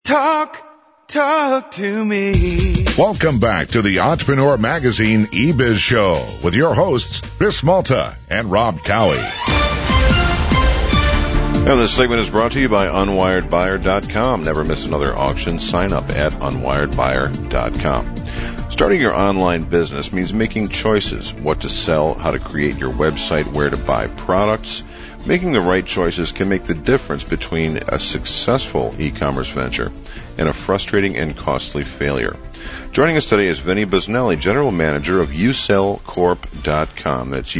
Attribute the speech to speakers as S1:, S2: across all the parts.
S1: Talk to me.
S2: Welcome back to the Entrepreneur Magazine eBiz Show with your hosts, Chris Malta and Rob Cowie.
S3: And this segment is brought to you by UnwiredBuyer.com. Never miss another auction. Sign up at UnwiredBuyer.com. Starting your online business means making choices, what to sell, how to create your website, where to buy products. Making the right choices can make the difference between a successful e-commerce venture and a frustrating and costly failure. Joining us today is Vinny Busnelli, General Manager of USellCorp.com. That's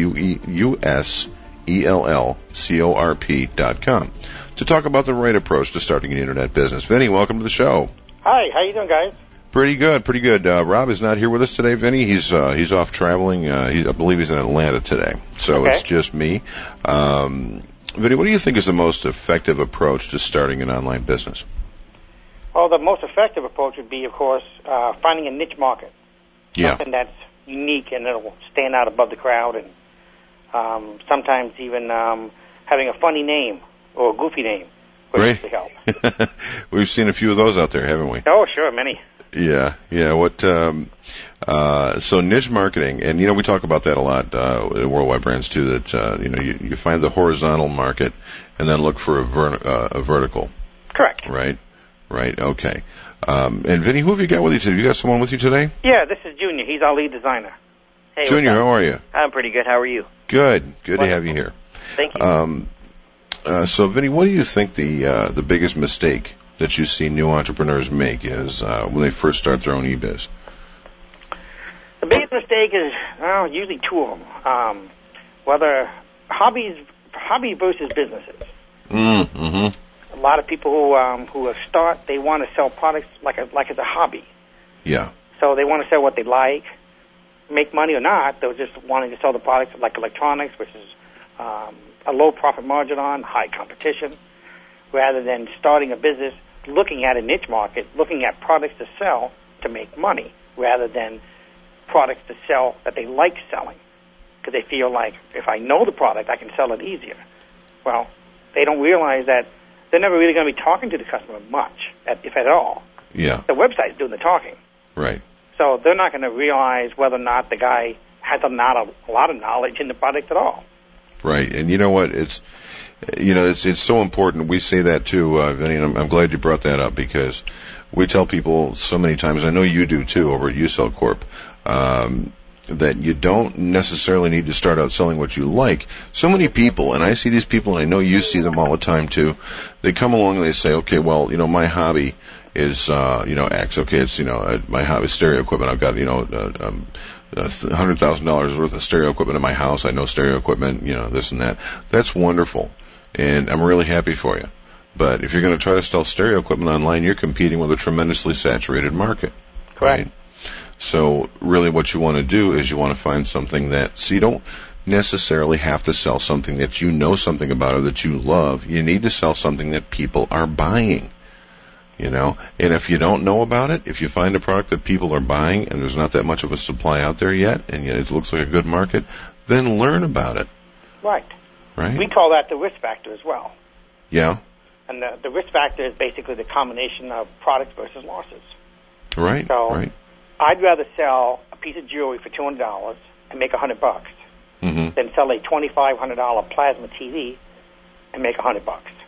S3: USellCorp.com. To talk about the right approach to starting an internet business. Vinny, welcome to the show.
S4: Hi, how you doing, guys?
S3: Pretty good. Rob is not here with us today, Vinny. He's off traveling. I believe he's in Atlanta today. So It's just me. Vinny, what do you think is the most effective approach to starting an online business?
S4: Well, the most effective approach would be, of course, finding a niche market.
S3: Yeah.
S4: Something that's unique and it'll stand out above the crowd, and sometimes even having a funny name or a goofy name would
S3: Great.
S4: help.
S3: We've seen a few of those out there, haven't we?
S4: Oh, sure, many.
S3: Yeah. So niche marketing, and we talk about that a lot at Worldwide Brands too. That you find the horizontal market, and then look for a vertical.
S4: Correct.
S3: Right. Okay. And Vinny, who have you got with you today? You got someone with you today?
S4: Yeah, this is Junior. He's our lead designer.
S5: Hey,
S3: Junior, how are you?
S5: I'm pretty good. How are you?
S3: Good to have you here.
S5: Thank you.
S3: So Vinny, what do you think the biggest mistake that you see new entrepreneurs make is when they first start their own e-biz?
S4: The biggest mistake is usually two of them. Whether hobby versus businesses.
S3: Mm-hmm.
S4: A lot of people who start, they want to sell products like it's a hobby.
S3: Yeah.
S4: So they want to sell what they like, make money or not. They're just wanting to sell the products like electronics, which is a low profit margin on, high competition, rather than starting a business, looking at a niche market, looking at products to sell to make money, rather than products to sell that they like selling, because they feel like if I know the product, I can sell it easier. Well, they don't realize that they're never really going to be talking to the customer much, if at all.
S3: Yeah.
S4: The website's doing the talking.
S3: Right.
S4: So they're not going to realize whether or not the guy has not a lot of knowledge in the product at all.
S3: Right. And you know what? It's so important. We say that too, Vinny, and I'm glad you brought that up, because we tell people so many times, I know you do too over at USell Corp, that you don't necessarily need to start out selling what you like. So many people, and I see these people, and I know you see them all the time too, they come along and they say, okay, well, my hobby is, X. Okay, it's, my hobby is stereo equipment. I've got, $100,000 worth of stereo equipment in my house. I know stereo equipment, this and that. That's wonderful, and I'm really happy for you. But if you're going to try to sell stereo equipment online, you're competing with a tremendously saturated market.
S4: Correct.
S3: Right? So really what you want to do is you want to find something so you don't necessarily have to sell something that you know something about or that you love. You need to sell something that people are buying. And if you don't know about it, if you find a product that people are buying and there's not that much of a supply out there yet, and yet it looks like a good market, then learn about it.
S4: Right.
S3: Right?
S4: We call that the risk factor as well.
S3: Yeah.
S4: And the risk factor is basically the combination of products versus losses.
S3: Right.
S4: So
S3: right.
S4: I'd rather sell a piece of jewelry for $200 and make $100 than sell a $2,500 plasma TV and make $100.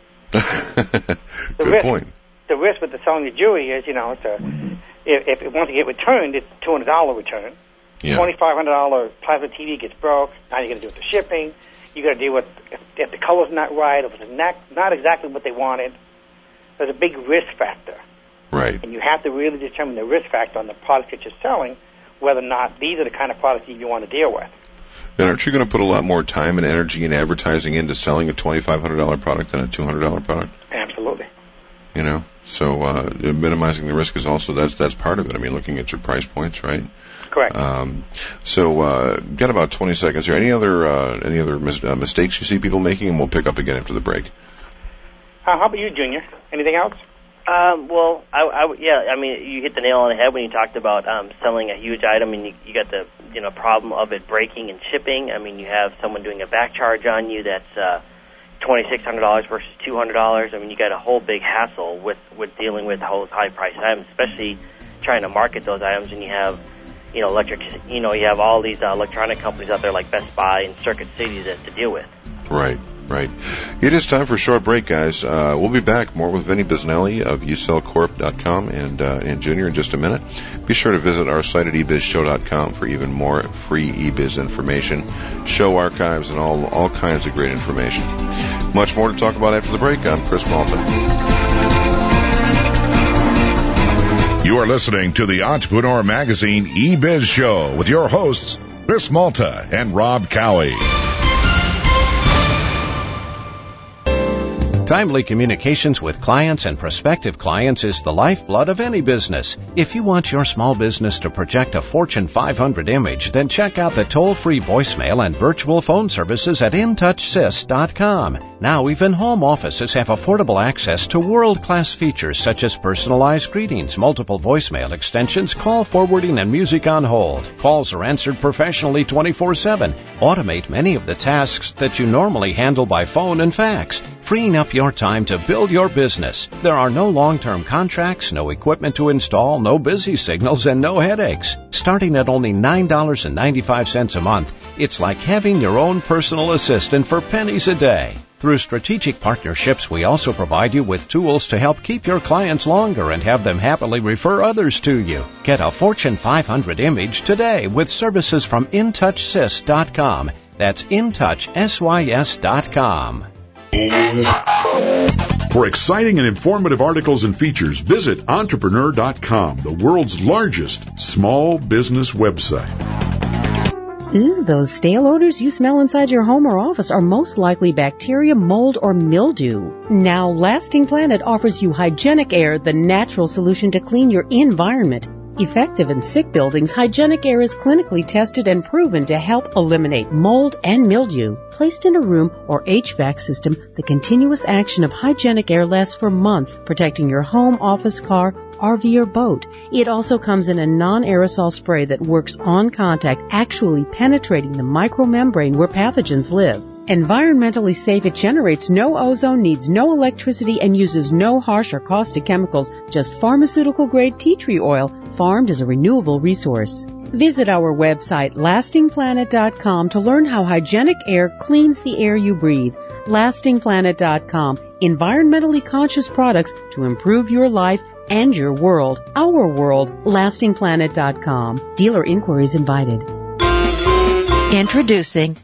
S3: Good point.
S4: The risk with the selling the jewelry is, if it wants to get returned, it's a $200 return.
S3: Yeah.
S4: $2,500 plasma TV gets broke. Now you got to deal with the shipping. You got to deal with if the color's not right, if it's not exactly what they wanted. There's a big risk factor.
S3: Right.
S4: And you have to really determine the risk factor on the products that you're selling, whether or not these are the kind of products that you want to deal with.
S3: Then aren't you going to put a lot more time and energy and advertising into selling a $2,500 product than a $200 product?
S4: Absolutely.
S3: So minimizing the risk is also that's part of it. I mean, looking at your price points, right?
S4: Correct.
S3: Got about 20 seconds here. Any other mistakes you see people making, and we'll pick up again after the break.
S4: How about you, Junior? Anything else?
S5: Well, I mean, you hit the nail on the head when you talked about selling a huge item, and you got the problem of it breaking and shipping. I mean, you have someone doing a back charge on you that's $2,600 versus $200. I mean, you got a whole big hassle with dealing with those high-priced items, especially trying to market those items. And you have, you have all these electronic companies out there like Best Buy and Circuit City to deal with.
S3: Right. It is time for a short break, guys. We'll be back more with Vinny Bisnelli of usellcorp.com and Junior in just a minute. Be sure to visit our site at ebizshow.com for even more free eBiz information, show archives, and all kinds of great information. Much more to talk about after the break. I'm Chris Malta.
S2: You are listening to the Entrepreneur Magazine eBiz Show with your hosts, Chris Malta and Rob Cowie.
S6: Timely communications with clients and prospective clients is the lifeblood of any business. If you want your small business to project a Fortune 500 image, then check out the toll-free voicemail and virtual phone services at InTouchSys.com. Now even home offices have affordable access to world-class features such as personalized greetings, multiple voicemail extensions, call forwarding, and music on hold. Calls are answered professionally 24/7. Automate many of the tasks that you normally handle by phone and fax, freeing up your time to build your business. There are no long-term contracts, no equipment to install, no busy signals, and no headaches. Starting at only $9.95 a month, it's like having your own personal assistant for pennies a day. Through strategic partnerships, we also provide you with tools to help keep your clients longer and have them happily refer others to you. Get a Fortune 500 image today with services from InTouchSys.com. That's InTouchSys.com.
S7: For exciting and informative articles and features, visit Entrepreneur.com, the world's largest small business website.
S8: Ooh, those stale odors you smell inside your home or office are most likely bacteria, mold, or mildew. Now, Lasting Planet offers you Hygienic Air, the natural solution to clean your environment. Effective in sick buildings, Hygienic Air is clinically tested and proven to help eliminate mold and mildew. Placed in a room or HVAC system, the continuous action of Hygienic Air lasts for months, protecting your home, office, car, RV, or boat. It also comes in a non-aerosol spray that works on contact, actually penetrating the micromembrane where pathogens live. Environmentally safe, it generates no ozone, needs no electricity, and uses no harsh or caustic chemicals, just pharmaceutical-grade tea tree oil, farmed as a renewable resource. Visit our website, lastingplanet.com, to learn how Hygienic Air cleans the air you breathe. lastingplanet.com, environmentally conscious products to improve your life and your world. Our world, lastingplanet.com. Dealer inquiries invited.
S9: Introducing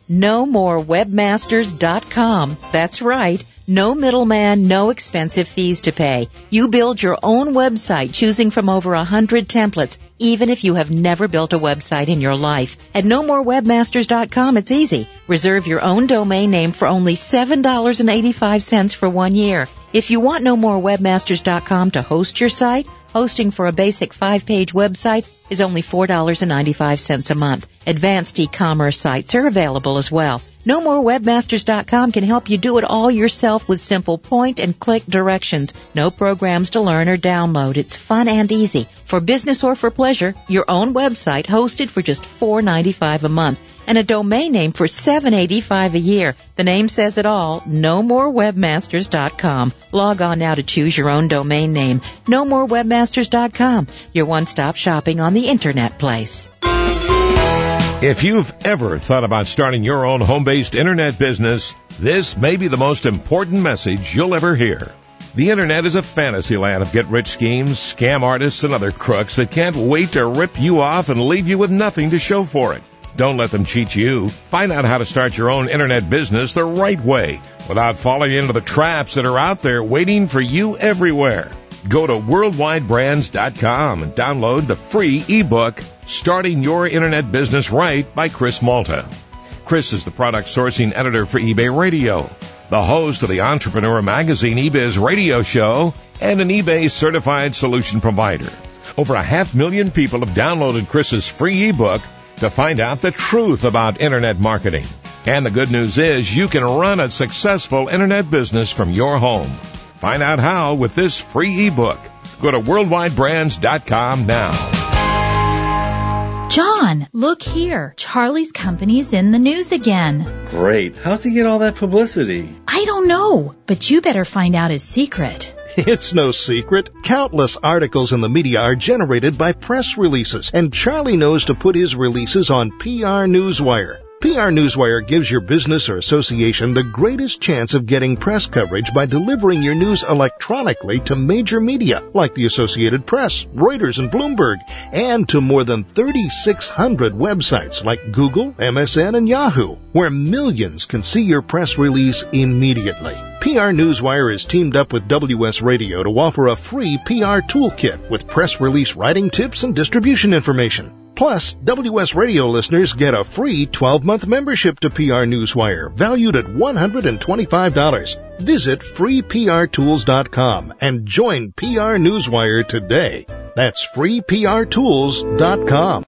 S9: NoMoreWebmasters.com. That's right. No middleman, no expensive fees to pay. You build your own website choosing from over 100 templates, even if you have never built a website in your life. At NoMoreWebmasters.com, it's easy. Reserve your own domain name for only $7.85 for 1 year. If you want NoMoreWebmasters.com to host your site, hosting for a basic 5-page website is only $4.95 a month. Advanced e-commerce sites are available as well. NoMoreWebmasters.com can help you do it all yourself with simple point-and-click directions. No programs to learn or download. It's fun and easy. For business or for pleasure, your own website hosted for just $4.95 a month and a domain name for $7.85 a year. The name says it all, NoMoreWebmasters.com. Log on now to choose your own domain name. NoMoreWebmasters.com, your one-stop shopping on the Internet place.
S10: If you've ever thought about starting your own home-based Internet business, this may be the most important message you'll ever hear. The Internet is a fantasy land of get-rich schemes, scam artists, and other crooks that can't wait to rip you off and leave you with nothing to show for it. Don't let them cheat you. Find out how to start your own Internet business the right way without falling into the traps that are out there waiting for you everywhere. Go to worldwidebrands.com and download the free ebook, Starting Your Internet Business Right by Chris Malta. Chris is the product sourcing editor for eBay Radio, the host of the Entrepreneur Magazine eBiz radio show, and an eBay certified solution provider. Over 500,000 people have downloaded Chris's free ebook to find out the truth about Internet marketing. And the good news is you can run a successful Internet business from your home. Find out how with this free ebook. Go to worldwidebrands.com now.
S11: John, look here. Charlie's company's in the news again.
S12: Great. How's he get all that publicity?
S11: I don't know, but you better find out his secret.
S13: It's no secret. Countless articles in the media are generated by press releases, and Charlie knows to put his releases on PR Newswire. PR Newswire gives your business or association the greatest chance of getting press coverage by delivering your news electronically to major media like the Associated Press, Reuters, and Bloomberg, and to more than 3,600 websites like Google, MSN, and Yahoo, where millions can see your press release immediately. PR Newswire is teamed up with WS Radio to offer a free PR toolkit with press release writing tips and distribution information. Plus, WS Radio listeners get a free 12-month membership to PR Newswire, valued at $125. Visit freeprtools.com and join PR Newswire today. That's freeprtools.com.